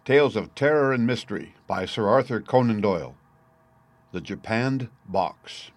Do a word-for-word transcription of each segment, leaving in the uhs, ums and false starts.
Tales of Terror and Mystery by Sir Arthur Conan Doyle. The Japanned Box.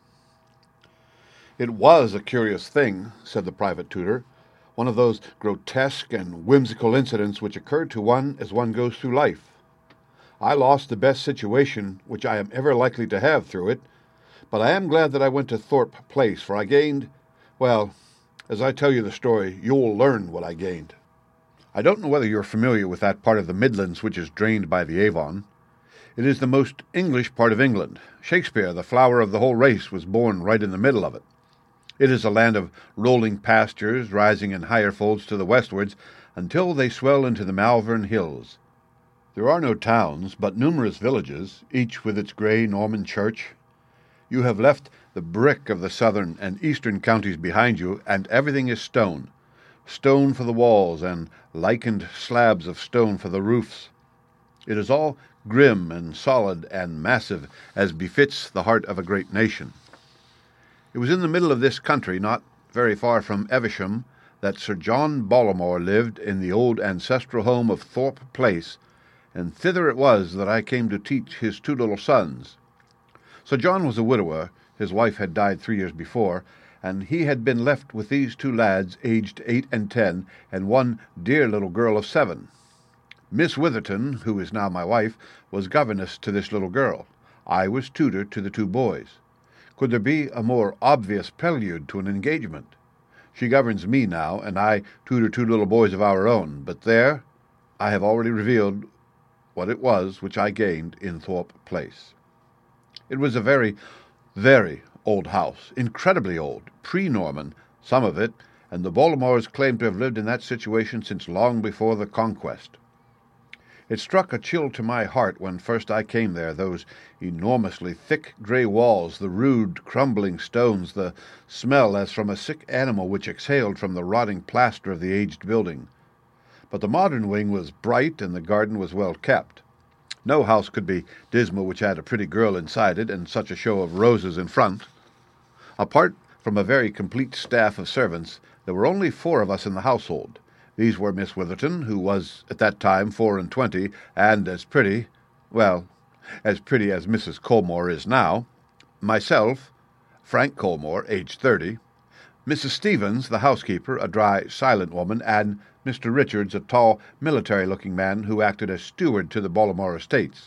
It was a curious thing, said the private tutor, one of those grotesque and whimsical incidents which occur to one as one goes through life. I lost the best situation which I am ever likely to have through it, but I am glad that I went to Thorpe Place, for I gained, well, as I tell you the story, you'll learn what I gained. I don't know whether you're familiar with that part of the Midlands which is drained by the Avon. It is the most English part of England. Shakespeare, the flower of the whole race, was born right in the middle of it. It is a land of rolling pastures, rising in higher folds to the westwards, until they swell into the Malvern Hills. There are no towns, but numerous villages, each with its grey Norman church. You have left the brick of the southern and eastern counties behind you, and everything is stone. Stone for the walls, and lichened slabs of stone for the roofs. It is all grim and solid and massive, as befits the heart of a great nation. It was in the middle of this country, not very far from Evesham, that Sir John Bollamore lived in the old ancestral home of Thorpe Place, and thither it was that I came to teach his two little sons. Sir John was a widower. His wife had died three years before, and he had been left with these two lads, aged eight and ten, and one dear little girl of seven. Miss Witherton, who is now my wife, was governess to this little girl. I was tutor to the two boys. Could there be a more obvious prelude to an engagement? She governs me now, and I tutor two little boys of our own, but there I have already revealed what it was which I gained in Thorpe Place. It was a very, very old house, incredibly old, pre-Norman, some of it, and the Bollamores claimed to have lived in that situation since long before the Conquest. It struck a chill to my heart when first I came there, those enormously thick grey walls, the rude, crumbling stones, the smell as from a sick animal which exhaled from the rotting plaster of the aged building. But the modern wing was bright, and the garden was well kept. No house could be dismal which had a pretty girl inside it, and such a show of roses in front. Apart from a very complete staff of servants, there were only four of us in the household. These were Miss Witherton, who was at that time four and twenty, and as pretty, well, as pretty as Missus Colmore is now, myself, Frank Colmore, aged thirty, Missus Stevens, the housekeeper, a dry, silent woman, and Mister Richards, a tall, military-looking man who acted as steward to the Bollamore estates.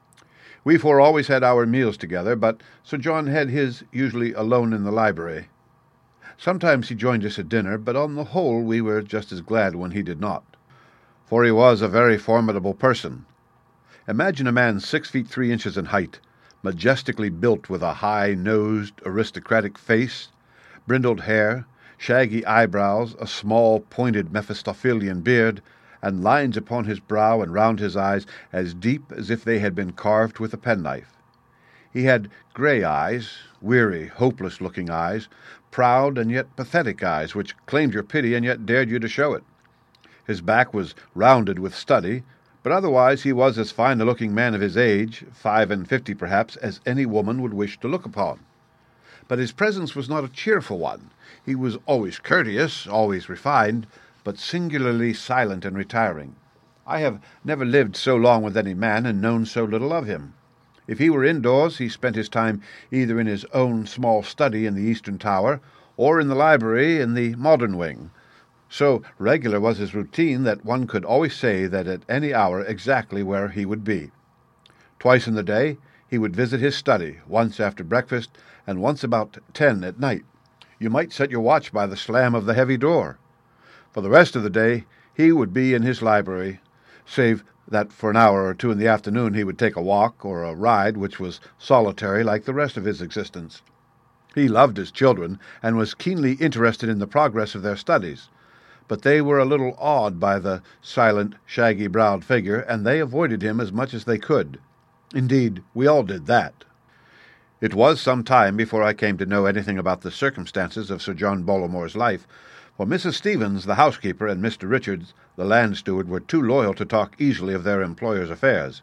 We four always had our meals together, but Sir John had his usually alone in the library. Sometimes he joined us at dinner, but on the whole we were just as glad when he did not. For he was a very formidable person. Imagine a man six feet three inches in height, majestically built, with a high-nosed, aristocratic face, brindled hair, shaggy eyebrows, a small, pointed Mephistophelian beard, and lines upon his brow and round his eyes as deep as if they had been carved with a penknife. He had grey eyes, weary, hopeless-looking eyes, proud and yet pathetic eyes, which claimed your pity and yet dared you to show it. His back was rounded with study, but otherwise he was as fine a looking man of his age, five and fifty perhaps, as any woman would wish to look upon. But his presence was not a cheerful one. He was always courteous, always refined, but singularly silent and retiring. I have never lived so long with any man and known so little of him. If he were indoors, he spent his time either in his own small study in the eastern tower, or in the library in the modern wing. So regular was his routine that one could always say that at any hour exactly where he would be. Twice in the day he would visit his study, once after breakfast, and once about ten at night. You might set your watch by the slam of the heavy door. For the rest of the day he would be in his library, save that for an hour or two in the afternoon he would take a walk or a ride which was solitary like the rest of his existence. He loved his children, and was keenly interested in the progress of their studies, but they were a little awed by the silent, shaggy-browed figure, and they avoided him as much as they could. Indeed, we all did that. It was some time before I came to know anything about the circumstances of Sir John Bollamore's life, for Missus Stevens, the housekeeper, and Mister Richards, the land steward, were too loyal to talk easily of their employer's affairs.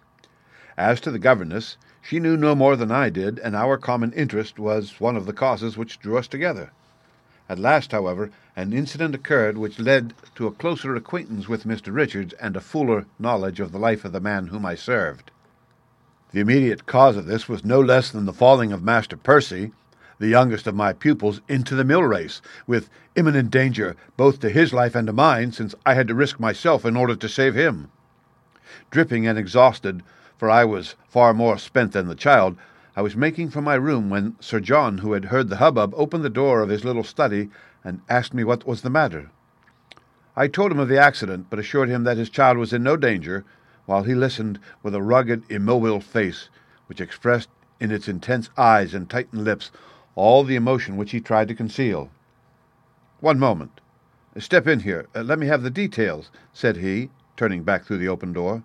As to the governess, she knew no more than I did, and our common interest was one of the causes which drew us together. At last, however, an incident occurred which led to a closer acquaintance with Mister Richards and a fuller knowledge of the life of the man whom I served. The immediate cause of this was no less than the falling of Master Percy, the youngest of my pupils, into the mill race, with imminent danger both to his life and to mine, since I had to risk myself in order to save him. Dripping and exhausted, for I was far more spent than the child, I was making for my room when Sir John, who had heard the hubbub, opened the door of his little study and asked me what was the matter. I told him of the accident, but assured him that his child was in no danger, while he listened with a rugged, immobile face, which expressed in its intense eyes and tightened lips all the emotion which he tried to conceal. "One moment. Step in here. Uh, let me have the details," said he, turning back through the open door.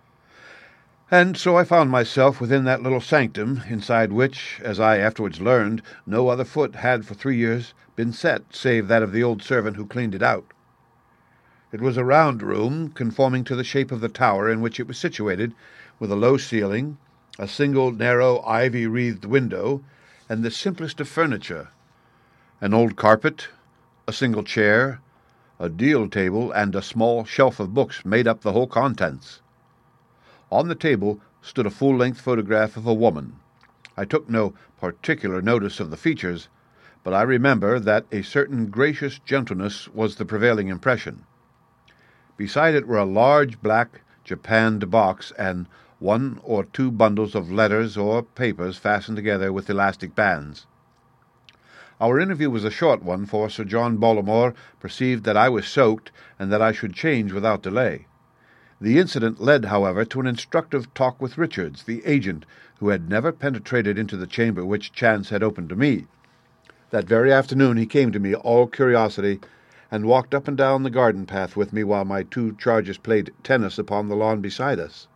And so I found myself within that little sanctum, inside which, as I afterwards learned, no other foot had for three years been set, save that of the old servant who cleaned it out. It was a round room, conforming to the shape of the tower in which it was situated, with a low ceiling, a single narrow ivy-wreathed window, and the simplest of furniture: an old carpet, a single chair, a deal table, and a small shelf of books made up the whole contents. On the table stood a full-length photograph of a woman. I took no particular notice of the features, but I remember that a certain gracious gentleness was the prevailing impression. Beside it were a large black japanned box and one or two bundles of letters or papers fastened together with elastic bands. Our interview was a short one, for Sir John Bollamore perceived that I was soaked and that I should change without delay. The incident led, however, to an instructive talk with Richards, the agent, who had never penetrated into the chamber which chance had opened to me. That very afternoon he came to me, all curiosity, and walked up and down the garden path with me while my two charges played tennis upon the lawn beside us.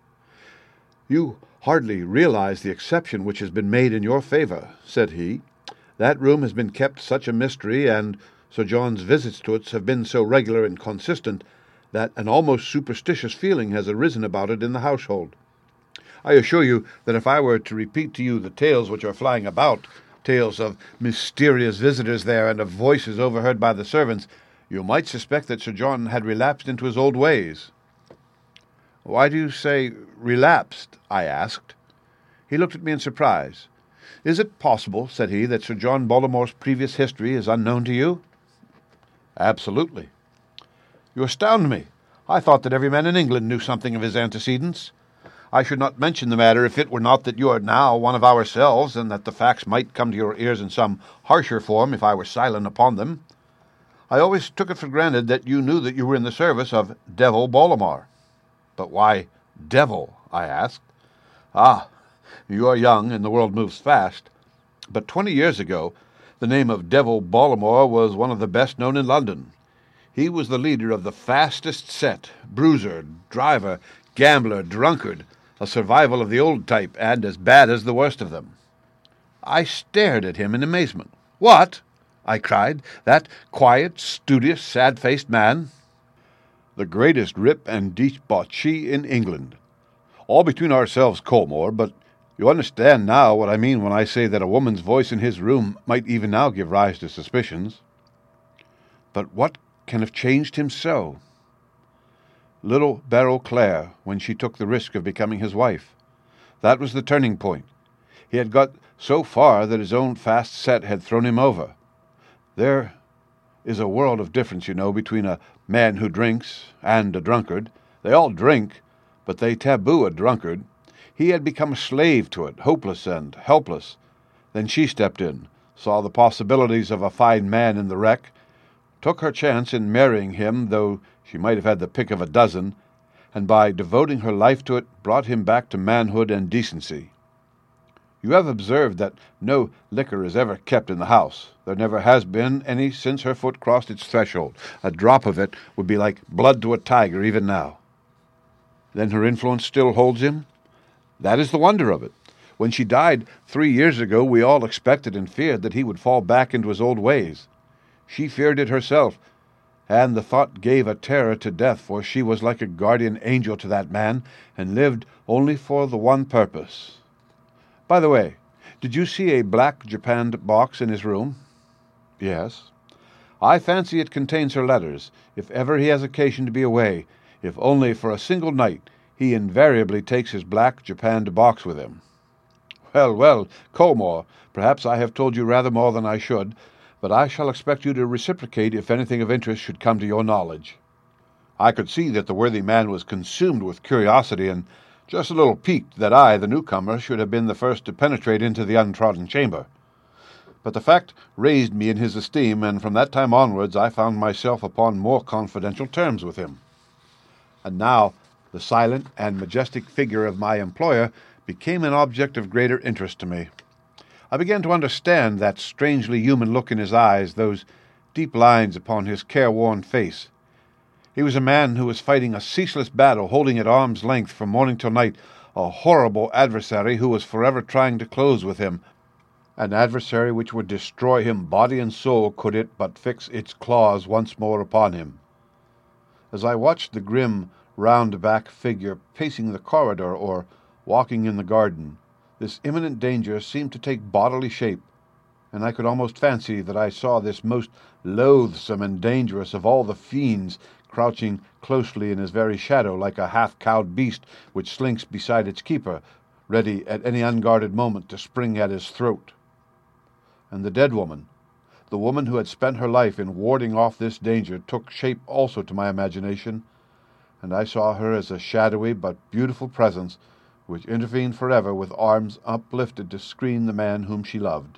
"You hardly realize the exception which has been made in your favour," said he. "That room has been kept such a mystery, and Sir John's visits to it have been so regular and consistent, that an almost superstitious feeling has arisen about it in the household. I assure you that if I were to repeat to you the tales which are flying about, tales of mysterious visitors there and of voices overheard by the servants, you might suspect that Sir John had relapsed into his old ways." "Why do you say relapsed?" I asked. He looked at me in surprise. "Is it possible," said he, "that Sir John Bollamore's previous history is unknown to you?" "Absolutely." "You astound me. I thought that every man in England knew something of his antecedents. I should not mention the matter if it were not that you are now one of ourselves, and that the facts might come to your ears in some harsher form if I were silent upon them. I always took it for granted that you knew that you were in the service of Devil Bollamore." "But why Devil?" I asked. "Ah, you are young, and the world moves fast. But twenty years ago the name of Devil Bollamore was one of the best known in London. He was the leader of the fastest set, bruiser, driver, gambler, drunkard, a survival of the old type, and as bad as the worst of them." I stared at him in amazement. "What?" I cried. "That quiet, studious, sad-faced man?" "The greatest rip and debauchee in England. All between ourselves, Colmore, but you understand now what I mean when I say that a woman's voice in his room might even now give rise to suspicions." "But what can have changed him so?" "Little Beryl Clare, when she took the risk of becoming his wife. That was the turning point. He had got so far that his own fast set had thrown him over. There is a world of difference, you know, between a man who drinks and a drunkard. They all drink, but they taboo a drunkard. He had become a slave to it, hopeless and helpless. Then she stepped in, saw the possibilities of a fine man in the wreck, took her chance in marrying him, though she might have had the pick of a dozen, and by devoting her life to it brought him back to manhood and decency. You have observed that no liquor is ever kept in the house. There never has been any since her foot crossed its threshold. A drop of it would be like blood to a tiger even now." "Then her influence still holds him?" "That is the wonder of it. When she died three years ago, we all expected and feared that he would fall back into his old ways. She feared it herself, and the thought gave a terror to death, for she was like a guardian angel to that man, and lived only for the one purpose. By the way, did you see a black japanned box in his room?" "Yes." I fancy it contains her letters. If ever he has occasion to be away, if only for a single night, he invariably takes his black japanned box with him." "Well, well, Colmore, perhaps I have told you rather more than I should, but I shall expect you to reciprocate if anything of interest should come to your knowledge." I could see that the worthy man was consumed with curiosity, and just a little piqued that I, the newcomer, should have been the first to penetrate into the untrodden chamber. But the fact raised me in his esteem, and from that time onwards I found myself upon more confidential terms with him. And now the silent and majestic figure of my employer became an object of greater interest to me. I began to understand that strangely human look in his eyes, those deep lines upon his careworn face. He was a man who was fighting a ceaseless battle, holding at arm's length from morning till night a horrible adversary who was forever trying to close with him, an adversary which would destroy him body and soul could it but fix its claws once more upon him. As I watched the grim, round-back figure pacing the corridor or walking in the garden, this imminent danger seemed to take bodily shape, and I could almost fancy that I saw this most loathsome and dangerous of all the fiends crouching closely in his very shadow, like a half-cowed beast which slinks beside its keeper, ready at any unguarded moment to spring at his throat. And the dead woman, the woman who had spent her life in warding off this danger, took shape also to my imagination, and I saw her as a shadowy but beautiful presence which intervened forever with arms uplifted to screen the man whom she loved.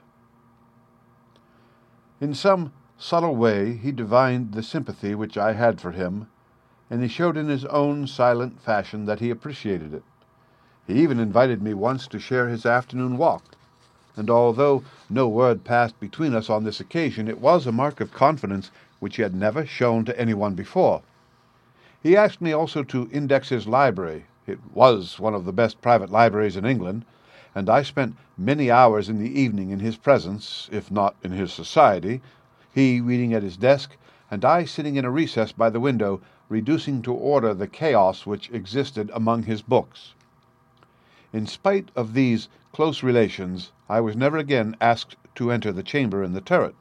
In some subtle way he divined the sympathy which I had for him, and he showed in his own silent fashion that he appreciated it. He even invited me once to share his afternoon walk, and although no word passed between us on this occasion, it was a mark of confidence which he had never shown to anyone before. He asked me also to index his library. It was one of the best private libraries in England, and I spent many hours in the evening in his presence, if not in his society, he reading at his desk, and I sitting in a recess by the window, reducing to order the chaos which existed among his books. In spite of these close relations, I was never again asked to enter the chamber in the turret.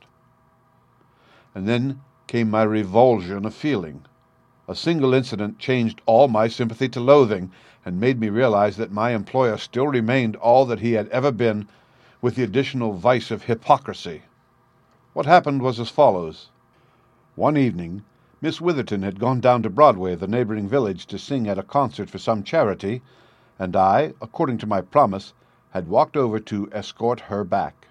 And then came my revulsion of feeling. A single incident changed all my sympathy to loathing, and made me realize that my employer still remained all that he had ever been, with the additional vice of hypocrisy. What happened was as follows. One evening, Miss Witherton had gone down to Broadway, the neighboring village, to sing at a concert for some charity, and I, according to my promise, had walked over to escort her back.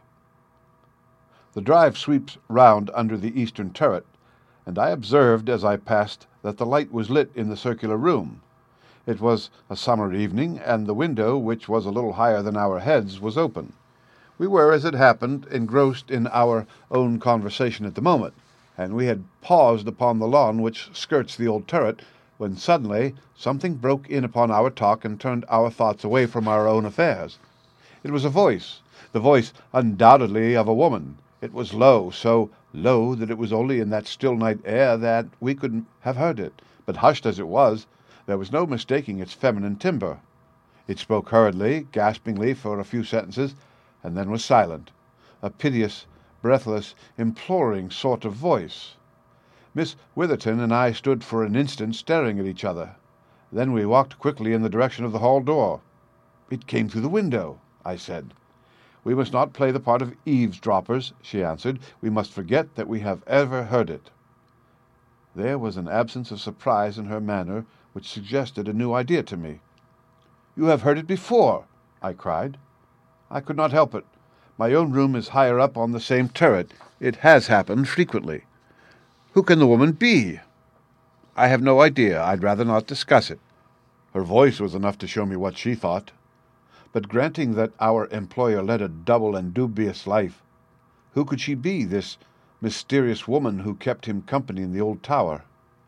The drive sweeps round under the eastern turret, and I observed as I passed that the light was lit in the circular room. It was a summer evening, and the window, which was a little higher than our heads, was open. We were, as it happened, engrossed in our own conversation at the moment, and we had paused upon the lawn which skirts the old turret, when suddenly something broke in upon our talk and turned our thoughts away from our own affairs. It was a voice, the voice undoubtedly of a woman. It was low, so low that it was only in that still night air that we could have heard it, but hushed as it was, there was no mistaking its feminine timbre. It spoke hurriedly, gaspingly for a few sentences, and then was silent, a piteous, breathless, imploring sort of voice. Miss Witherton and I stood for an instant staring at each other. Then we walked quickly in the direction of the hall door. "It came through the window," I said. "We must not play the part of eavesdroppers," she answered. "We must forget that we have ever heard it." There was an absence of surprise in her manner which suggested a new idea to me. "You have heard it before," I cried. I could not help it. My own room is higher up on the same turret. It has happened frequently. "Who can the woman be?" "I have no idea. I'd rather not discuss it." Her voice was enough to show me what she thought. But granting that our employer led a double and dubious life, who could she be, this mysterious woman who kept him company in the old tower?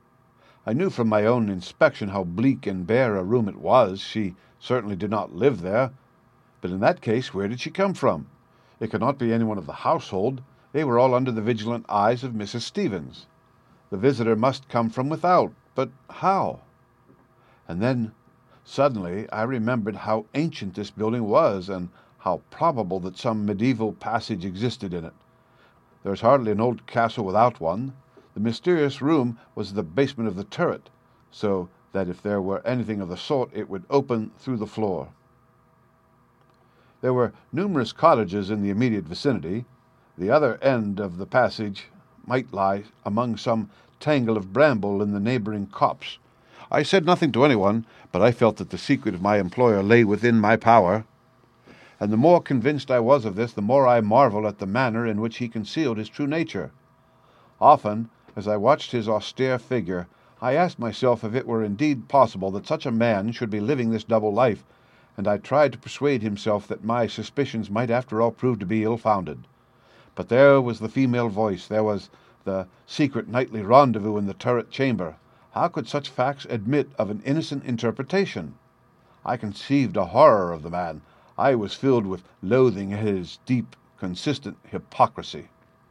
I knew from my own inspection how bleak and bare a room it was. She certainly did not live there. But in that case, where did she come from? It could not be any one of the household. They were all under the vigilant eyes of Missus Stevens. The visitor must come from without. But how? And then, suddenly, I remembered how ancient this building was, and how probable that some medieval passage existed in it. There's hardly an old castle without one. The mysterious room was the basement of the turret, so that if there were anything of the sort, it would open through the floor. There were numerous cottages in the immediate vicinity. The other end of the passage might lie among some tangle of bramble in the neighbouring copse. I said nothing to anyone, but I felt that the secret of my employer lay within my power. And the more convinced I was of this, the more I marvelled at the manner in which he concealed his true nature. Often, as I watched his austere figure, I asked myself if it were indeed possible that such a man should be living this double life, and I tried to persuade himself that my suspicions might after all prove to be ill-founded. But there was the female voice, there was the secret nightly rendezvous in the turret chamber. How could such facts admit of an innocent interpretation? I conceived a horror of the man. I was filled with loathing at his deep, consistent hypocrisy.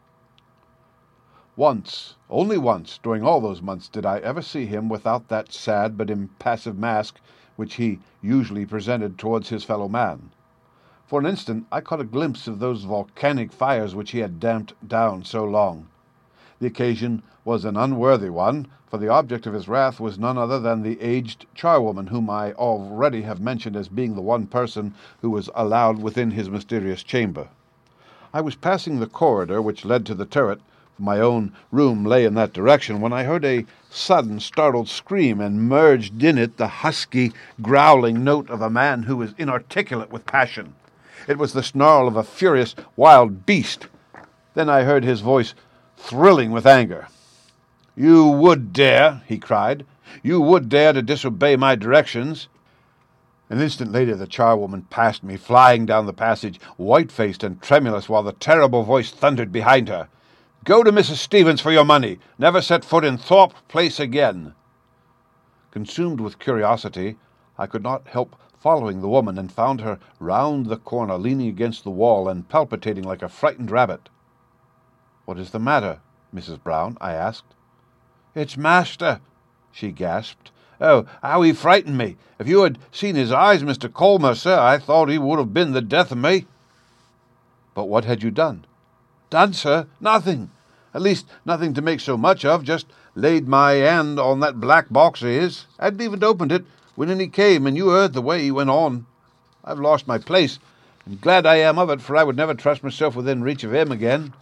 Once, only once, during all those months did I ever see him without that sad but impassive mask which he usually presented towards his fellow man. For an instant I caught a glimpse of those volcanic fires which he had damped down so long. The occasion was an unworthy one, for the object of his wrath was none other than the aged charwoman whom I already have mentioned as being the one person who was allowed within his mysterious chamber. I was passing the corridor which led to the turret, for my own room lay in that direction, when I heard a sudden startled scream, and merged in it the husky, growling note of a man who was inarticulate with passion. It was the snarl of a furious wild beast. Then I heard his voice thrilling with anger. "You would dare," he cried, "you would dare to disobey my directions." An instant later the charwoman passed me, flying down the passage, white-faced and tremulous, while the terrible voice thundered behind her. "Go to Missus Stevens for your money. Never set foot in Thorpe Place again." Consumed with curiosity, I could not help following the woman, and found her round the corner, leaning against the wall and palpitating like a frightened rabbit. "What is the matter, Missus Brown?" I asked. "It's master," she gasped. "Oh, how he frightened me! If you had seen his eyes, Mister Colmore, sir, I thought he would have been the death of me." "But what had you done?" "Done, sir? Nothing. At least, nothing to make so much of. Just laid my hand on that black box of his. Hadn't even opened it when in he came, and you heard the way he went on. I've lost my place, and glad I am of it, for I would never trust myself within reach of him again."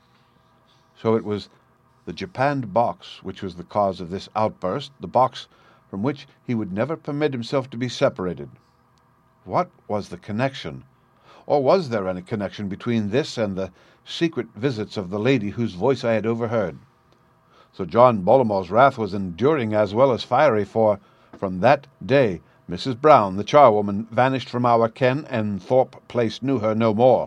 So it was the japanned box which was the cause of this outburst, the box from which he would never permit himself to be separated. What was the connection? Or was there any connection between this and the secret visits of the lady whose voice I had overheard? So John Bollamore's wrath was enduring as well as fiery, for from that day Missus Brown, the charwoman, vanished from our ken, and Thorpe Place knew her no more.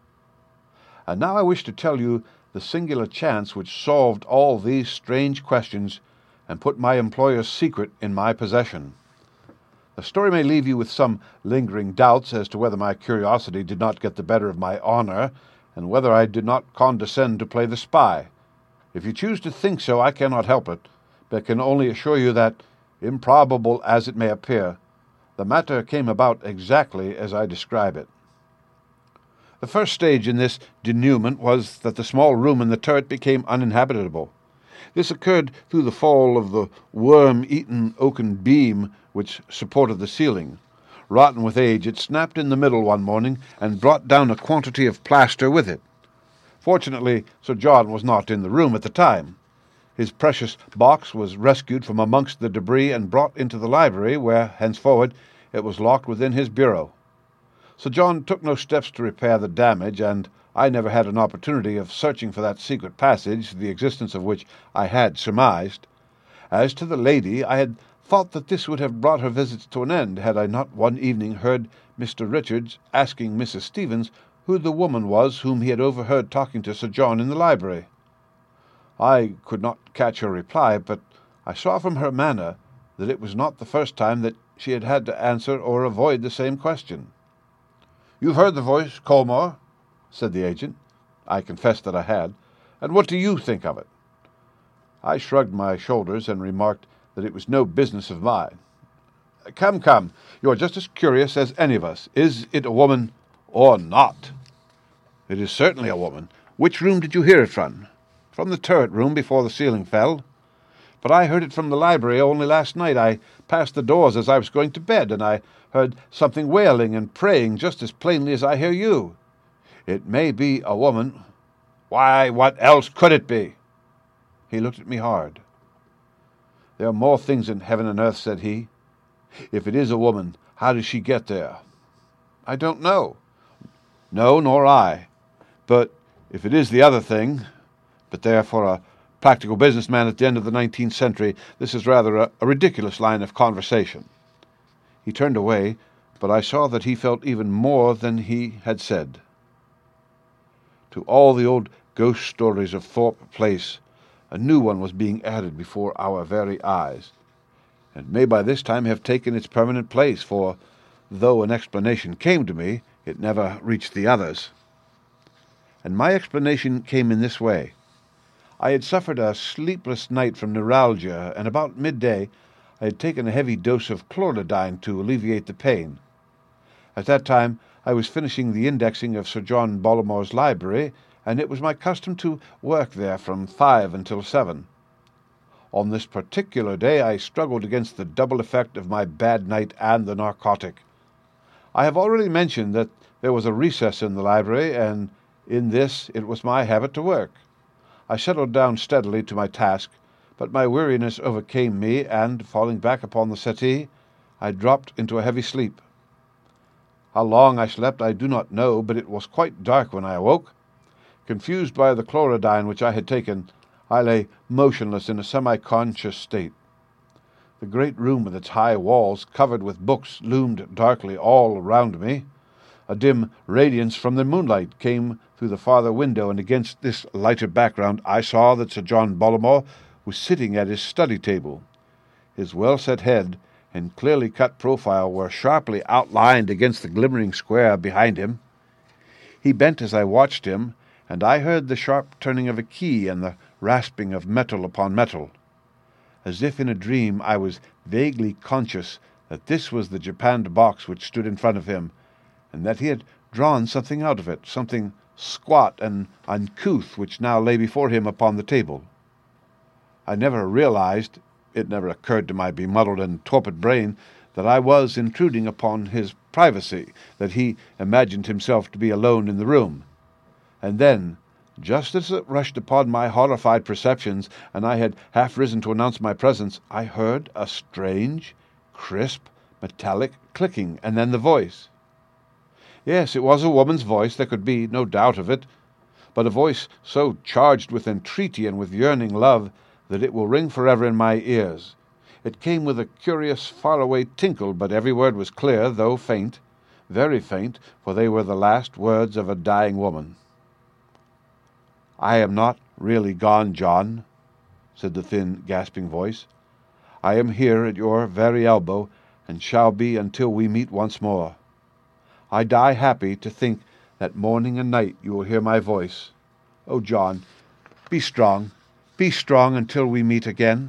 And now I wish to tell you the singular chance which solved all these strange questions and put my employer's secret in my possession. The story may leave you with some lingering doubts as to whether my curiosity did not get the better of my honour, and whether I did not condescend to play the spy. If you choose to think so, I cannot help it, but can only assure you that, improbable as it may appear, the matter came about exactly as I describe it. The first stage in this denouement was that the small room in the turret became uninhabitable. This occurred through the fall of the worm-eaten oaken beam which supported the ceiling. Rotten with age, it snapped in the middle one morning and brought down a quantity of plaster with it. Fortunately, Sir John was not in the room at the time. His precious box was rescued from amongst the debris and brought into the library, where, henceforward, it was locked within his bureau. Sir John took no steps to repair the damage, and I never had an opportunity of searching for that secret passage, the existence of which I had surmised. As to the lady, I had thought that this would have brought her visits to an end, had I not one evening heard Mister Richards asking Missus Stevens who the woman was whom he had overheard talking to Sir John in the library. I could not catch her reply, but I saw from her manner that it was not the first time that she had had to answer or avoid the same question. "You've heard the voice, Colmore?" said the agent. I confessed that I had. "And what do you think of it?" I shrugged my shoulders and remarked that it was no business of mine. "Come, come, you are just as curious as any of us. Is it a woman or not?" "It is certainly a woman. Which room did you hear it from? From the turret room before the ceiling fell. But I heard it from the library only last night. I passed the doors as I was going to bed, and I heard something wailing and praying just as plainly as I hear you. It may be a woman. Why, what else could it be? He looked at me hard. There are more things in heaven and earth, said he. If it is a woman, how does she get there? I don't know. No, nor I. But if it is the other thing, but there for a practical businessman at the end of the nineteenth century, this is rather a, a ridiculous line of conversation. He turned away, but I saw that he felt even more than he had said. To all the old ghost stories of Thorpe Place, a new one was being added before our very eyes, and may by this time have taken its permanent place, for, though an explanation came to me, it never reached the others. And my explanation came in this way. I had suffered a sleepless night from neuralgia, and about midday I had taken a heavy dose of chlorodyne to alleviate the pain. At that time I was finishing the indexing of Sir John Bollamore's library, and it was my custom to work there from five until seven. On this particular day I struggled against the double effect of my bad night and the narcotic. I have already mentioned that there was a recess in the library, and in this it was my habit to work. I settled down steadily to my task, but my weariness overcame me, and, falling back upon the settee, I dropped into a heavy sleep. How long I slept I do not know, but it was quite dark when I awoke. Confused by the chlorodyne which I had taken, I lay motionless in a semi-conscious state. The great room with its high walls covered with books loomed darkly all around me. A dim radiance from the moonlight came through the farther window, and against this lighter background I saw that Sir John Bollamore was sitting at his study table. His well-set head and clearly cut profile were sharply outlined against the glimmering square behind him. He bent as I watched him, and I heard the sharp turning of a key and the rasping of metal upon metal. As if in a dream I was vaguely conscious that this was the japanned box which stood in front of him, and that he had drawn something out of it, something squat and uncouth, which now lay before him upon the table. I never realized, it never occurred to my bemuddled and torpid brain, that I was intruding upon his privacy, that he imagined himself to be alone in the room. And then, just as it rushed upon my horrified perceptions, and I had half risen to announce my presence, I heard a strange, crisp, metallic clicking, and then the voice. Yes, it was a woman's voice, there could be no doubt of it, but a voice so charged with entreaty and with yearning love that it will ring forever in my ears. It came with a curious far-away tinkle, but every word was clear, though faint, very faint, for they were the last words of a dying woman. "I am not really gone, John," said the thin, gasping voice. "I am here at your very elbow, and shall be until we meet once more. I die happy to think that morning and night you will hear my voice. Oh, John, be strong, be strong until we meet again."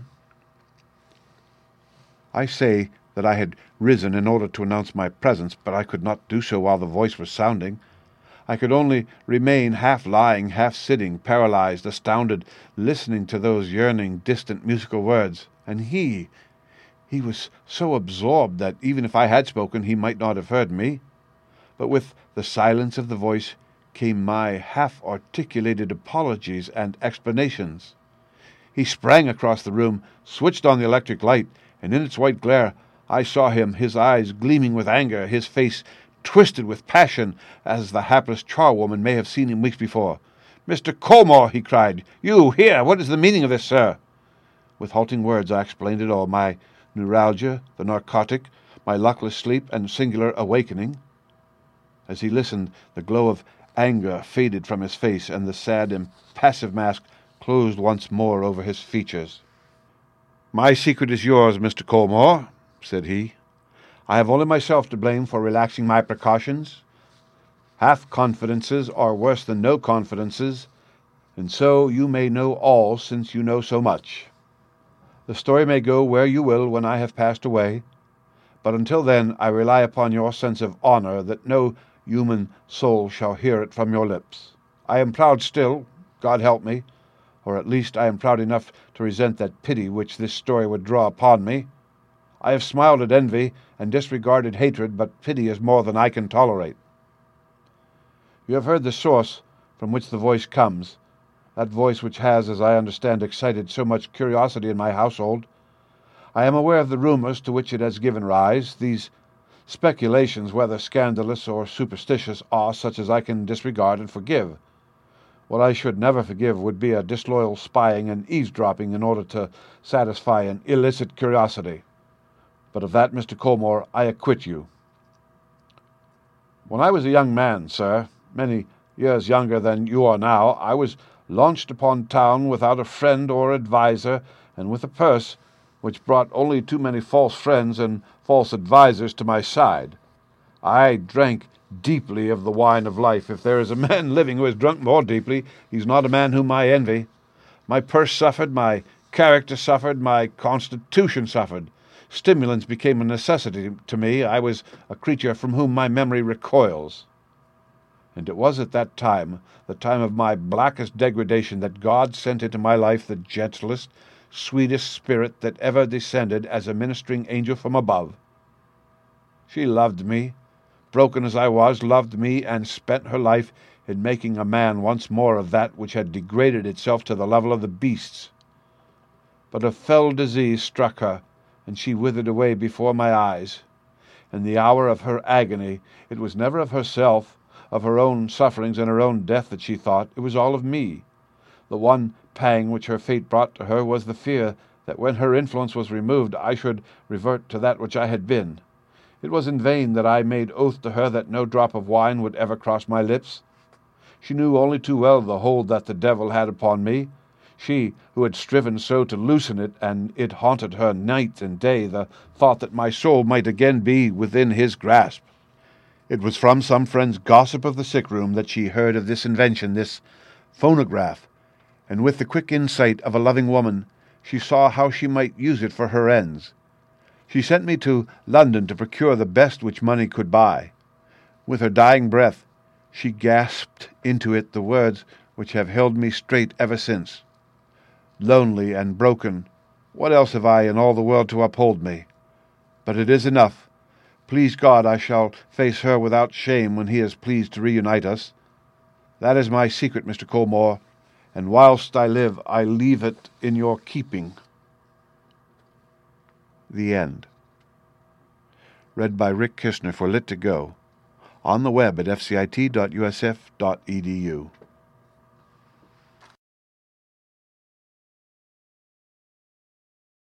I say that I had risen in order to announce my presence, but I could not do so while the voice was sounding. I could only remain half lying, half sitting, paralyzed, astounded, listening to those yearning, distant musical words. And he, he was so absorbed that even if I had spoken he might not have heard me. But with the silence of the voice came my half-articulated apologies and explanations. He sprang across the room, switched on the electric light, and in its white glare I saw him, his eyes gleaming with anger, his face twisted with passion, as the hapless charwoman may have seen him weeks before. "Mister Colmore," he cried, "you here! What is the meaning of this, sir?" With halting words I explained it all, my neuralgia, the narcotic, my luckless sleep and singular awakening. As he listened, the glow of anger faded from his face, and the sad, impassive mask closed once more over his features. "My secret is yours, Mister Colmore," said he. "I have only myself to blame for relaxing my precautions. Half-confidences are worse than no confidences, and so you may know all since you know so much. The story may go where you will when I have passed away, but until then I rely upon your sense of honor that no human soul shall hear it from your lips. I am proud still, God help me, or at least I am proud enough to resent that pity which this story would draw upon me. I have smiled at envy and disregarded hatred, but pity is more than I can tolerate. You have heard the source from which the voice comes, that voice which has, as I understand, excited so much curiosity in my household. I am aware of the rumors to which it has given rise. These speculations, whether scandalous or superstitious, are such as I can disregard and forgive. What I should never forgive would be a disloyal spying and eavesdropping in order to satisfy an illicit curiosity. But of that, Mister Colmore, I acquit you. When I was a young man, sir, many years younger than you are now, I was launched upon town without a friend or adviser, and with a purse which brought only too many false friends and false advisers to my side. I drank deeply of the wine of life. If there is a man living who has drunk more deeply, he is not a man whom I envy. My purse suffered, my character suffered, my constitution suffered. Stimulants became a necessity to me. I was a creature from whom my memory recoils. And it was at that time, the time of my blackest degradation, that God sent into my life the gentlest, sweetest spirit that ever descended as a ministering angel from above. She loved me, broken as I was, loved me, and spent her life in making a man once more of that which had degraded itself to the level of the beasts. But a fell disease struck her, and she withered away before my eyes. In the hour of her agony, it was never of herself, of her own sufferings and her own death that she thought. It was all of me. The one pang which her fate brought to her was the fear that when her influence was removed, I should revert to that which I had been. It was in vain that I made oath to her that no drop of wine would ever cross my lips. She knew only too well the hold that the devil had upon me, she who had striven so to loosen it, and it haunted her night and day, the thought that my soul might again be within his grasp. It was from some friend's gossip of the sick-room that she heard of this invention, this phonograph, and with the quick insight of a loving woman, she saw how she might use it for her ends. She sent me to London to procure the best which money could buy. With her dying breath, she gasped into it the words which have held me straight ever since. Lonely and broken, what else have I in all the world to uphold me? But it is enough. Please God, I shall face her without shame when he is pleased to reunite us. That is my secret, Mister Colmore, and whilst I live, I leave it in your keeping. The End. Read by Rick Kishner for Lit to Go, on the web at f c i t dot u s f dot e d u.